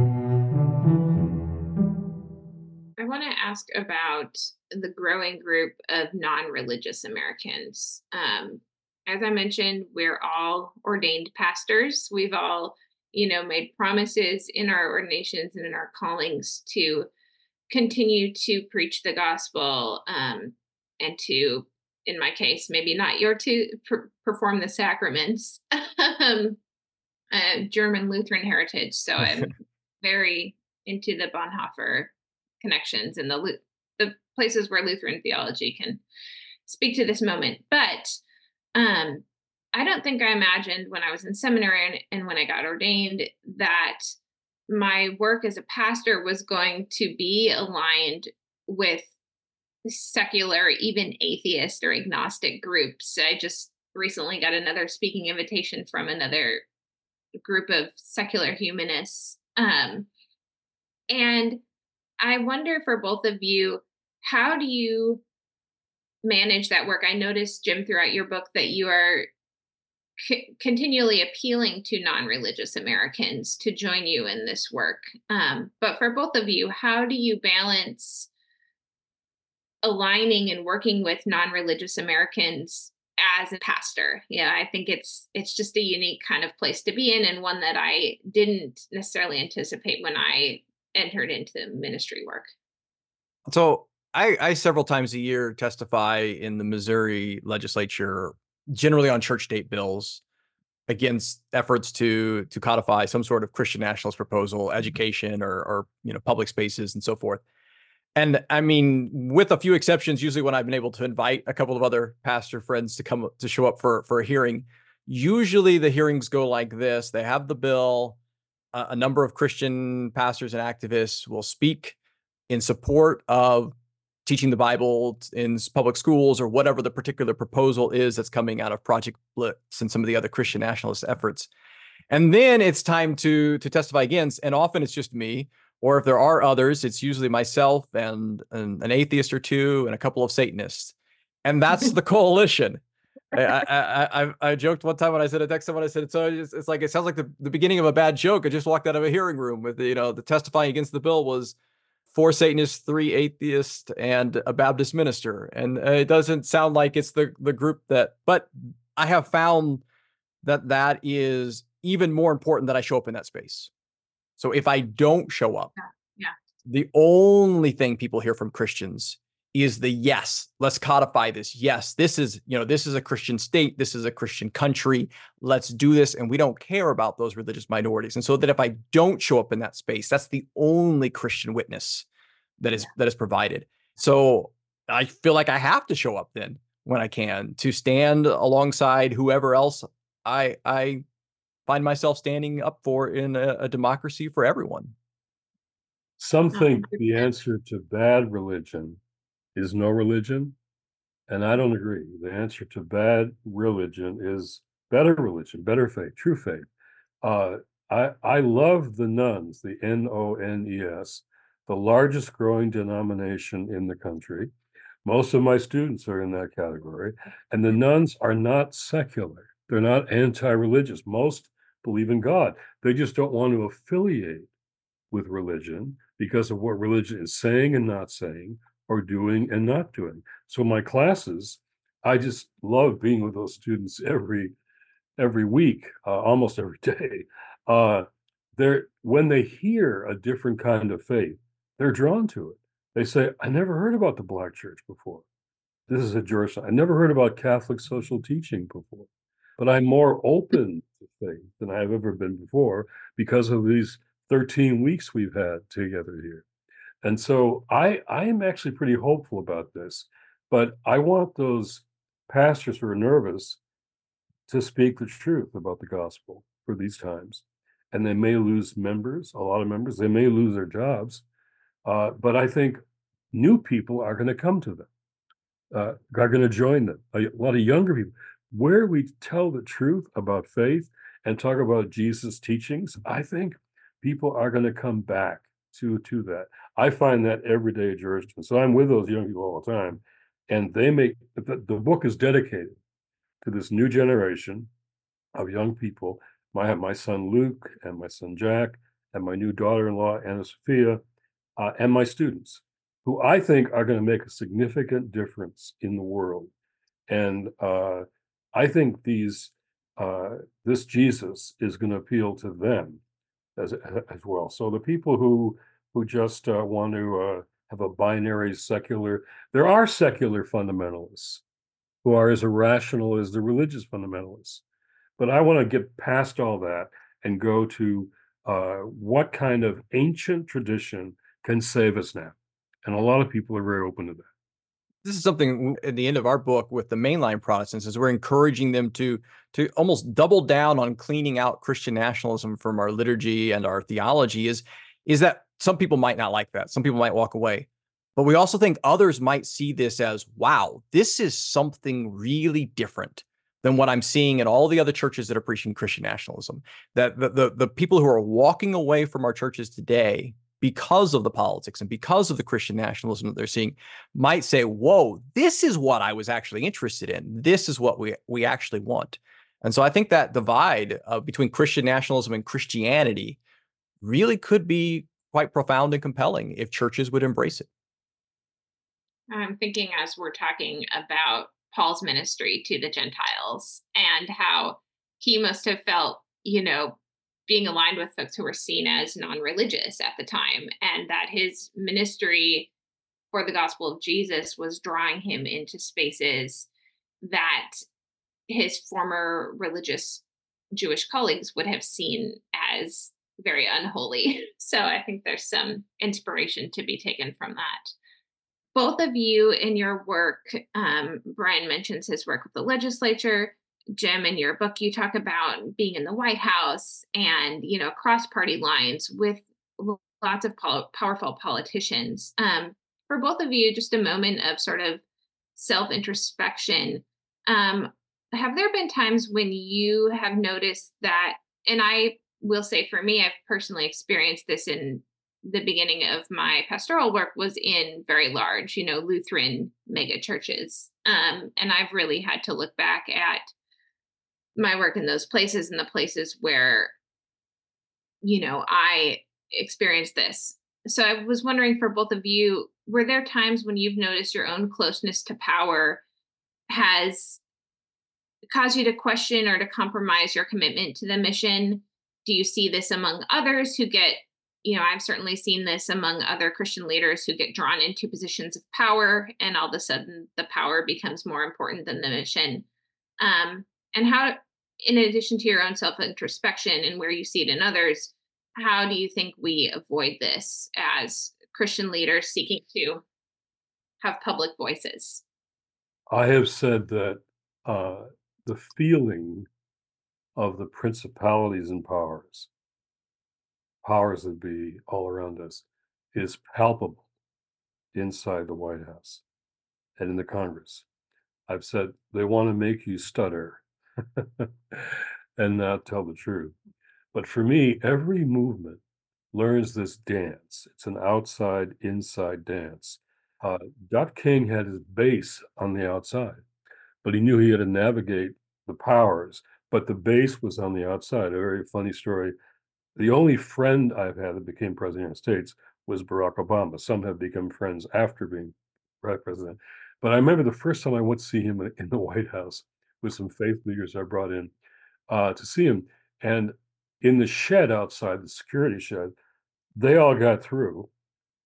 I want to ask about the growing group of non-religious Americans. Um, as I mentioned, we're all ordained pastors. We've all, you know, made promises in our ordinations and in our callings to continue to preach the gospel, um, and to, in my case, maybe not your to per- perform the sacraments. um, uh, German Lutheran heritage, so I'm very into the Bonhoeffer connections and the Lu- the places where Lutheran theology can speak to this moment. But um, I don't think I imagined when I was in seminary and, and when I got ordained that my work as a pastor was going to be aligned with secular, even atheist or agnostic groups. I just recently got another speaking invitation from another group of secular humanists. Um, and I wonder for both of you, how do you manage that work? I noticed, Jim, throughout your book that you are c- continually appealing to non-religious Americans to join you in this work. Um, but for both of you, how do you balance aligning and working with non-religious Americans as a pastor? Yeah, I think it's it's just a unique kind of place to be in, and one that I didn't necessarily anticipate when I entered into ministry work. So I, I several times a year testify in the Missouri legislature, generally on church state bills, against efforts to to codify some sort of Christian nationalist proposal, education, or or you know public spaces and so forth. And I mean, with a few exceptions, usually when I've been able to invite a couple of other pastor friends to come to show up for for a hearing, usually the hearings go like this: they have the bill, a, a number of Christian pastors and activists will speak in support of teaching the Bible in public schools or whatever the particular proposal is that's coming out of Project Blitz and some of the other Christian nationalist efforts. And then it's time to to testify against, and often it's just me, or if there are others, it's usually myself and, and an atheist or two and a couple of Satanists. And that's the coalition. I, I, I, I joked one time when I said, I texted someone, I said, so it's, it's like, it sounds like the, the beginning of a bad joke. I just walked out of a hearing room with, you know, the testifying against the bill was four Satanists, three atheists, and a Baptist minister. And uh, it doesn't sound like it's the, the group that, but I have found that that is even more important that I show up in that space. So if I don't show up, Yeah. Yeah. the only thing people hear from Christians is the yes, let's codify this. Yes, this is, you know, this is a Christian state. This is a Christian country. Let's do this. And we don't care about those religious minorities. And so that if I don't show up in that space, that's the only Christian witness that is, Yeah. that is provided. So I feel like I have to show up then when I can to stand alongside whoever else I, I find myself standing up for in a, a democracy for everyone. Some Oh, think the one hundred percent. answer to bad religion is no religion, and I don't agree. The answer to bad religion is better religion, better faith, true faith. Uh, I I love the nuns, the N O N E S, the largest growing denomination in the country. Most of my students are in that category, and the nuns are not secular. They're not anti-religious. Most believe in God. They just don't want to affiliate with religion because of what religion is saying and not saying, or doing and not doing. So my classes, I just love being with those students every every week, uh, almost every day. Uh, they're when they hear a different kind of faith, they're drawn to it. They say, I never heard about the Black church before. This is a Georgetown. I never heard about Catholic social teaching before, but I'm more open to faith than I've ever been before because of these thirteen weeks we've had together here. And so I I am actually pretty hopeful about this, but I want those pastors who are nervous to speak the truth about the gospel for these times. And they may lose members, a lot of members, they may lose their jobs, uh, but I think new people are going to come to them, uh, are going to join them. A lot of younger people, where we tell the truth about faith and talk about Jesus' teachings, I think people are going to come back to to that. I find that every day at Georgetown. So I'm with those young people all the time, and they make the, the book is dedicated to this new generation of young people. My my son Luke and my son Jack and my new daughter-in-law Anna Sophia, uh, and my students, who I think are going to make a significant difference in the world. And uh, I think these uh, this Jesus is going to appeal to them as as well. So the people who who just uh, want to uh, have a binary secular, there are secular fundamentalists who are as irrational as the religious fundamentalists. But I want to get past all that and go to uh, what kind of ancient tradition can save us now. And a lot of people are very open to that. This is something at the end of our book with the mainline Protestants is we're encouraging them to to almost double down on cleaning out Christian nationalism from our liturgy and our theology is is that some people might not like that. Some people might walk away. But we also think others might see this as, wow, this is something really different than what I'm seeing in all the other churches that are preaching Christian nationalism. That the the, the people who are walking away from our churches today because of the politics and because of the Christian nationalism that they're seeing, might say, whoa, this is what I was actually interested in. This is what we we actually want. And so I think that divide uh, between Christian nationalism and Christianity really could be quite profound and compelling if churches would embrace it. I'm thinking as we're talking about Paul's ministry to the Gentiles and how he must have felt, you know, being aligned with folks who were seen as non-religious at the time, and that his ministry for the gospel of Jesus was drawing him into spaces that his former religious Jewish colleagues would have seen as very unholy. So I think there's some inspiration to be taken from that. Both of you in your work, um, Brian mentions his work with the legislature. Jim, in your book, you talk about being in the White House and, you know, cross party lines with lots of pol- powerful politicians. Um, for both of you, just a moment of sort of self introspection. Um, have there been times when you have noticed that, and I will say for me, I've personally experienced this in the beginning of my pastoral work was in very large, you know, Lutheran mega churches. Um, and I've really had to look back at my work in those places and the places where, you know, I experienced this. So I was wondering for both of you, were there times when you've noticed your own closeness to power has caused you to question or to compromise your commitment to the mission? Do you see this among others who get, you know, I've certainly seen this among other Christian leaders who get drawn into positions of power, and all of a sudden the power becomes more important than the mission. Um, and how, in addition to your own self-introspection and where you see it in others, how do you think we avoid this as Christian leaders seeking to have public voices? I have said that uh, the feeling of the principalities and powers, powers that be all around us, is palpable inside the White House and in the Congress. I've said they want to make you stutter and not tell the truth. But for me, every movement learns this dance. It's an outside inside dance. Uh, Doctor King had his base on the outside, but he knew he had to navigate the powers, but the base was on the outside. A very funny story. The only friend I've had that became president of the United States was Barack Obama. Some have become friends after being president. But I remember the first time I went to see him in the White House with some faith leaders I brought in uh, to see him. And in the shed outside, the security shed, they all got through.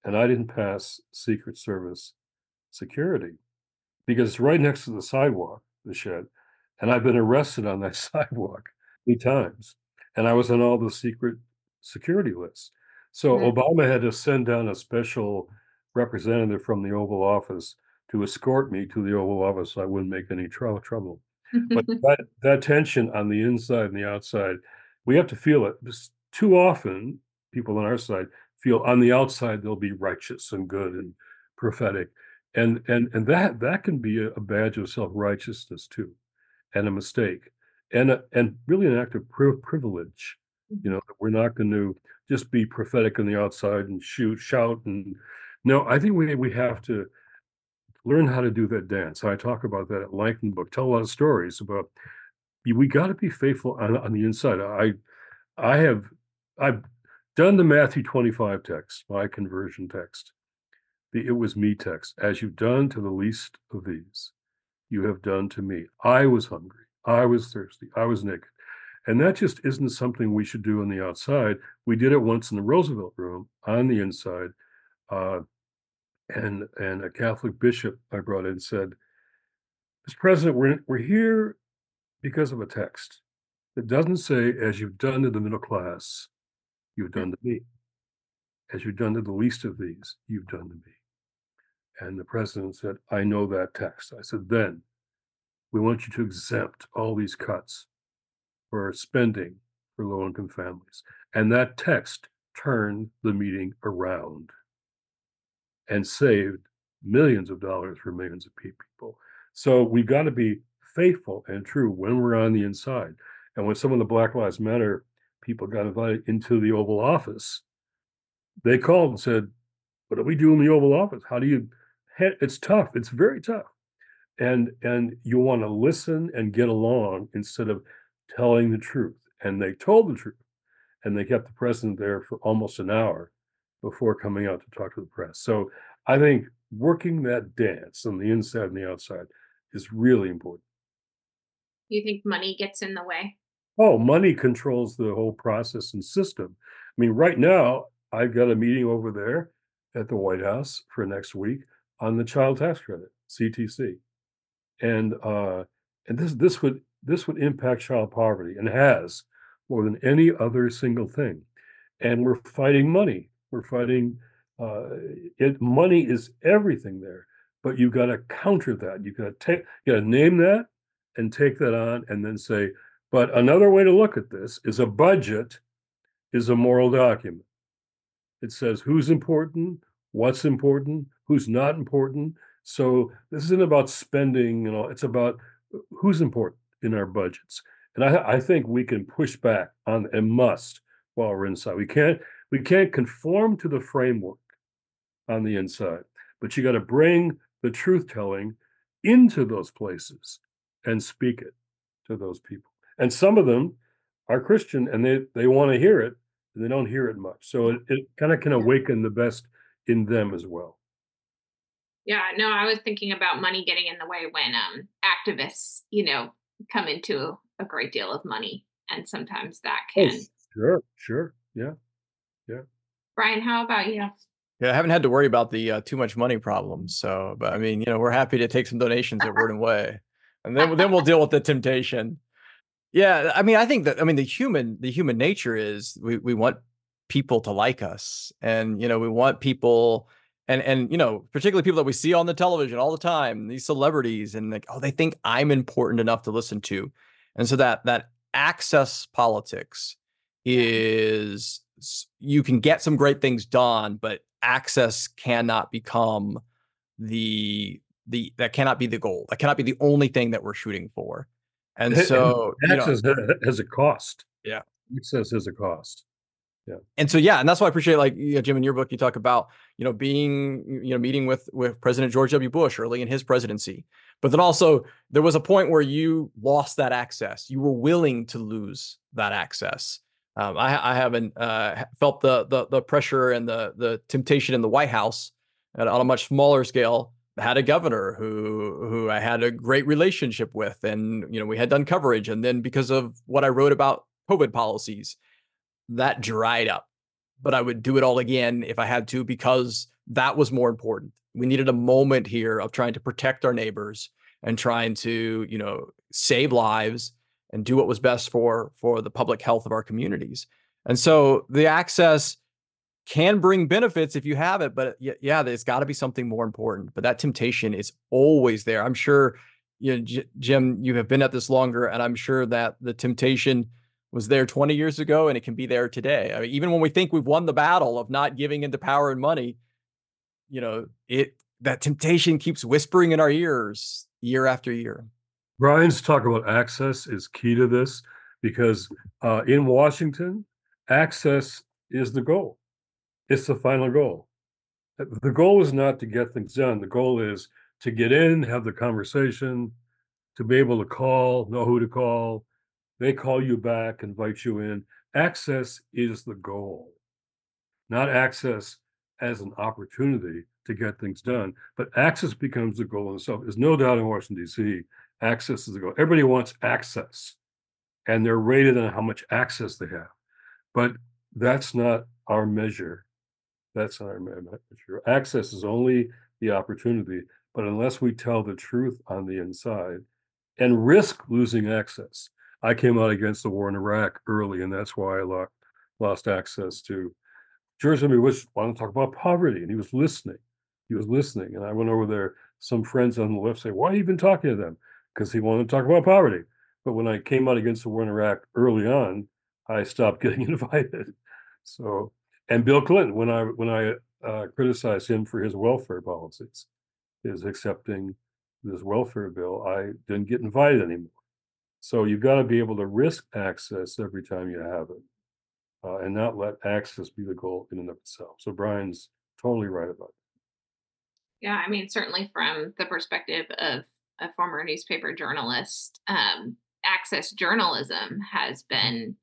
and I didn't pass Secret Service security because it's right next to the sidewalk, the shed, and I've been arrested on that sidewalk three times, and I was on all the secret security lists. So Mhm. Obama had to send down a special representative from the Oval Office to escort me to the Oval Office so I wouldn't make any trou trouble. But that that tension on the inside and the outside, we have to feel it. This too often, people on our side feel on the outside they'll be righteous and good and prophetic. And and and that that can be a, a badge of self-righteousness too, and a mistake. And a, and really an act of pri- privilege. You know, that we're not going to just be prophetic on the outside and shoot, shout, and no, I think we we have to learn how to do that dance. I talk about that at length in the book. Tell a lot of stories about you- we got to be faithful on, on the inside. I I have I've done the Matthew twenty-five text, my conversion text. The it was me text. As you've done to the least of these, you have done to me. I was hungry. I was thirsty. I was naked. And that just isn't something we should do on the outside. We did it once in the Roosevelt room on the inside. Uh, and and a Catholic bishop I brought in said, Mister President, we're, we're here because of a text. It doesn't say, as you've done to the middle class, you've done to me. As you've done to the least of these, you've done to me. And the president said, I know that text. I said, then we want you to exempt all these cuts for spending for low income families. And that text turned the meeting around and saved millions of dollars for millions of people. So we've got to be faithful and true when we're on the inside. And when some of the Black Lives Matter people got invited into the Oval Office, they called and said, what do we do in the Oval Office? How do you, it's tough. It's very tough. And, and you want to listen and get along instead of telling the truth. And they told the truth. And they kept the president there for almost an hour before coming out to talk to the press. So I think working that dance on the inside and the outside is really important. You think money gets in the way? Oh, money controls the whole process and system. I mean, right now, I've got a meeting over there at the White House for next week on the child tax credit, C T C. And uh, and this this would this would impact child poverty and has more than any other single thing. And we're fighting money. We're fighting uh, it. Money is everything there, but you got to counter that. You got to take, you got to name that and take that on, and then say, but another way to look at this is a budget is a moral document. It says who's important, what's important, who's not important. So this isn't about spending, you know, it's about who's important in our budgets. And I, I think we can push back on and must while we're inside. We can't we can't conform to the framework on the inside, but you got to bring the truth telling into those places and speak it to those people. And some of them are Christian and they they want to hear it and they don't hear it much. So it, it kind of can awaken the best in them as well. Yeah, no, I was thinking about money getting in the way when um activists, you know, come into a great deal of money. And sometimes that Oh, can. sure, sure. Yeah, yeah. Brian, how about you? Yeah, I haven't had to worry about the uh, too much money problem. So, but I mean, you know, we're happy to take some donations at Word and Way, and then then we'll deal with the temptation. Yeah, I mean, I think that I mean the human the human nature is we we want people to like us, and you know we want people and and you know particularly people that we see on the television all the time, these celebrities, and like oh they think I'm important enough to listen to, and so that that access politics is s- you can get some great things done, but access cannot become the the that cannot be the goal. That cannot be the only thing that we're shooting for. And And so, you know, access ha- has a cost. yeah. Access has a cost. Yeah. And so, yeah, and that's why I appreciate, like, you know, Jim, in your book, you talk about, you know, being, you know, meeting with with President George W. Bush early in his presidency. But then also there was a point where you lost that access. You were willing to lose that access. Um, I, I haven't uh, felt the, the the pressure and the the temptation in the White House at, on a much smaller scale. I had a governor who who I had a great relationship with, and you know we had done coverage. And then because of what I wrote about COVID policies, that dried up. But I would do it all again if I had to, because that was more important. We needed a moment here of trying to protect our neighbors and trying to, you know, save lives and do what was best for for the public health of our communities. And so the access can bring benefits if you have it, but y- yeah, there's got to be something more important. But that temptation is always there. I'm sure, you know, J- Jim, you have been at this longer, and I'm sure that the temptation was there twenty years ago, and it can be there today. I mean, even when we think we've won the battle of not giving into power and money, you know, it that temptation keeps whispering in our ears year after year. Brian's talk about access is key to this because uh, in Washington, access is the goal. It's the final goal. The goal is not to get things done. The goal is to get in, have the conversation, to be able to call, know who to call. They call you back, invite you in. Access is the goal, not access as an opportunity to get things done, but access becomes the goal in itself. There's no doubt in Washington, D C, access is the goal. Everybody wants access, and they're rated on how much access they have. But that's not our measure. That's not our measure. Access is only the opportunity, but unless we tell the truth on the inside and risk losing access. I came out against the war in Iraq early, and that's why I lost, lost access to George W. Bush wanted to talk about poverty, and he was listening. He was listening, and I went over there. Some friends on the left say, "Why are you even talking to them?" Because he wanted to talk about poverty. But when I came out against the war in Iraq early on, I stopped getting invited. So, and Bill Clinton, when I when I uh, criticized him for his welfare policies, his accepting this welfare bill, I didn't get invited anymore. So you've got to be able to risk access every time you have it. Uh, and not let access be the goal in and of itself. So Brian's totally right about it. Yeah, I mean, certainly from the perspective of a former newspaper journalist, um, access journalism has been,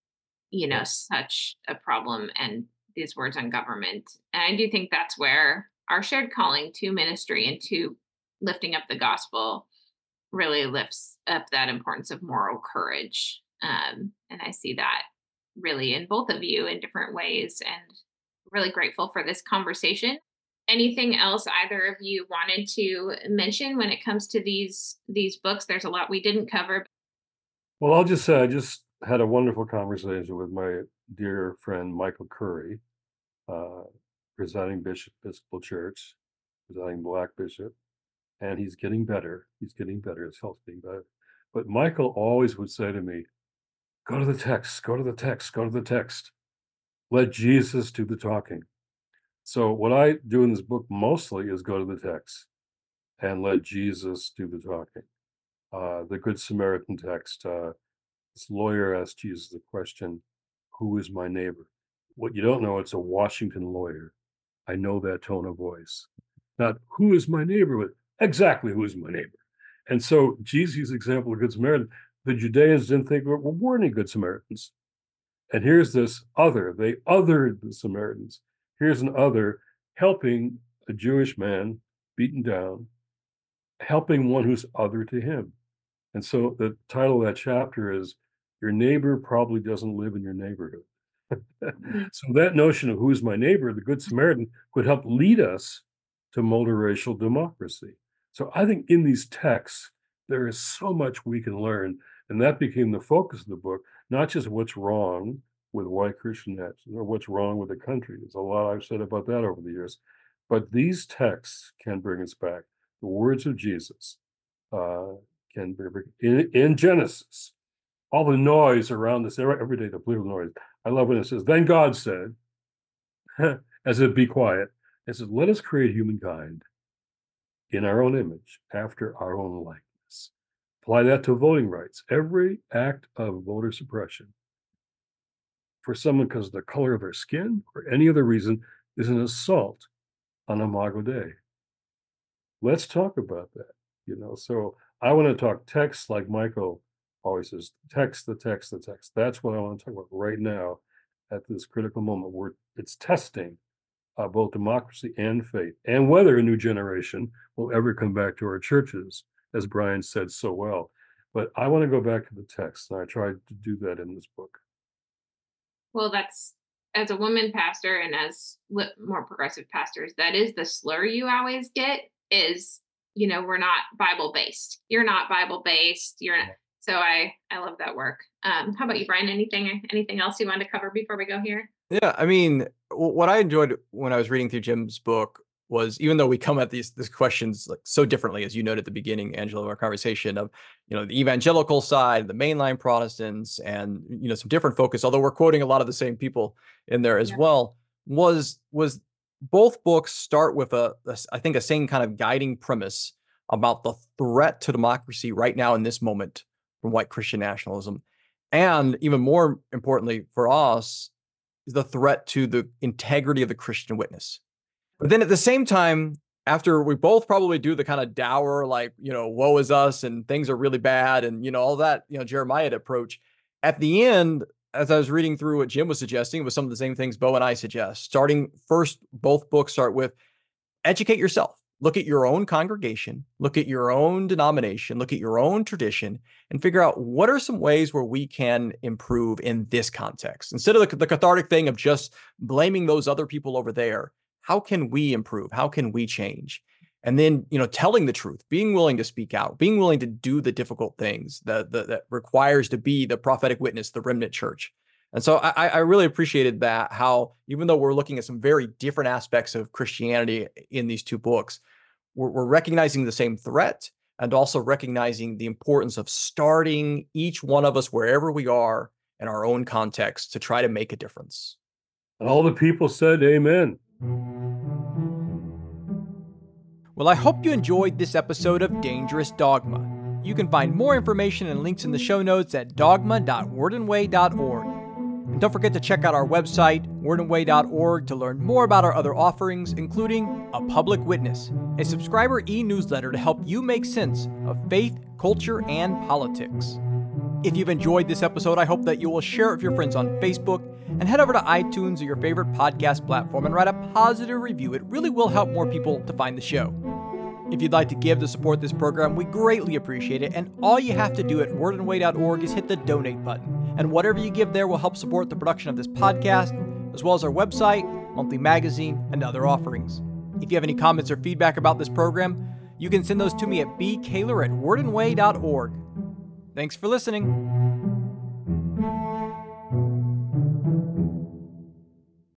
you know, such a problem, and these words on government. And I do think that's where our shared calling to ministry and to lifting up the gospel really lifts up that importance of moral courage. Um, and I see that really in both of you in different ways, and really grateful for this conversation. Anything else either of you wanted to mention when it comes to these these books? There's a lot we didn't cover. Well, I'll just say I just had a wonderful conversation with my dear friend Michael Curry, uh, presiding bishop, Episcopal Church, presiding black bishop, and he's getting better. He's getting better. His health's getting better. But Michael always would say to me, "Go to the text. Go to the text. Go to the text. Let Jesus do the talking." So what I do in this book mostly is go to the text and let Jesus do the talking. Uh, the Good Samaritan text, uh, this lawyer asked Jesus the question, "Who is my neighbor?" What you don't know, it's a Washington lawyer. I know that tone of voice. Not who is my neighbor, but exactly who is my neighbor. And so Jesus' example of Good Samaritan, the Judeans didn't think there were any Good Samaritans. And here's this other, they othered the Samaritans. Here's an other helping a Jewish man beaten down, helping one who's other to him. And so the title of that chapter is Your Neighbor Probably Doesn't Live in Your Neighborhood. Mhm. So that notion of who's my neighbor, the Good Samaritan, could help lead us to multiracial democracy. So I think in these texts, there is so much we can learn. And that became the focus of the book, not just what's wrong with white Christian nationalism or what's wrong with the country. There's a lot I've said about that over the years. But these texts can bring us back. The words of Jesus uh, can bring in, in Genesis. All the noise around us every, every day, the political noise. I love when it says, "Then God said," as if be quiet, it says, "Let us create humankind in our own image, after our own likeness." Apply that to voting rights. Every act of voter suppression for someone because of the color of their skin or any other reason is an assault on Imago Dei. Let's talk about that. You know, so I want to talk text like Michael always says, text, the text, the text. That's what I want to talk about right now at this critical moment where it's testing uh, both democracy and faith, and whether a new generation will ever come back to our churches, as Brian said so well. But I want to go back to the text, and I tried to do that in this book. Well, that's as a woman pastor and as li- more progressive pastors, that is the slur you always get is, you know, we're not Bible based. You're not Bible based. You're not. So I, I love that work. Um, how about you, Brian? Anything, anything else you wanted to cover before we go here? Yeah, I mean, w- what I enjoyed when I was reading through Jim's book was, even though we come at these these questions like so differently, as you noted at the beginning, Angela, of our conversation, of, you know, the evangelical side, the mainline Protestants, and, you know, some different focus, although we're quoting a lot of the same people in there as Yeah. well, was was both books start with a, a s- I think, a same kind of guiding premise about the threat to democracy right now in this moment from white Christian nationalism, and even more importantly for us, is the threat to the integrity of the Christian witness. But then at the same time, after we both probably do the kind of dour, like, you know, woe is us and things are really bad and, you know, all that, you know, Jeremiah approach, at the end, as I was reading through what Jim was suggesting, it was some of the same things Bo and I suggest. Starting first, both books start with educate yourself. Look at your own congregation, look at your own denomination, look at your own tradition, and figure out what are some ways where we can improve in this context. Instead of the, the cathartic thing of just blaming those other people over there, how can we improve? How can we change? And then, you know, telling the truth, being willing to speak out, being willing to do the difficult things that, that, that requires to be the prophetic witness, the remnant church. And so I, I really appreciated that, how even though we're looking at some very different aspects of Christianity in these two books, we're, we're recognizing the same threat and also recognizing the importance of starting each one of us wherever we are in our own context to try to make a difference. And all the people said, amen. Well, I hope you enjoyed this episode of Dangerous Dogma. You can find more information and links in the show notes at dogma dot word and way dot org. And don't forget to check out our website, word and way dot org, to learn more about our other offerings, including A Public Witness, a subscriber e-newsletter to help you make sense of faith, culture, and politics. If you've enjoyed this episode, I hope that you will share it with your friends on Facebook and head over to iTunes or your favorite podcast platform and write a positive review. It really will help more people to find the show. If you'd like to give to support this program, we greatly appreciate it, and all you have to do at word and way dot org is hit the donate button, and whatever you give there will help support the production of this podcast, as well as our website, monthly magazine, and other offerings. If you have any comments or feedback about this program, you can send those to me at b kaler at word and way dot org. Thanks for listening.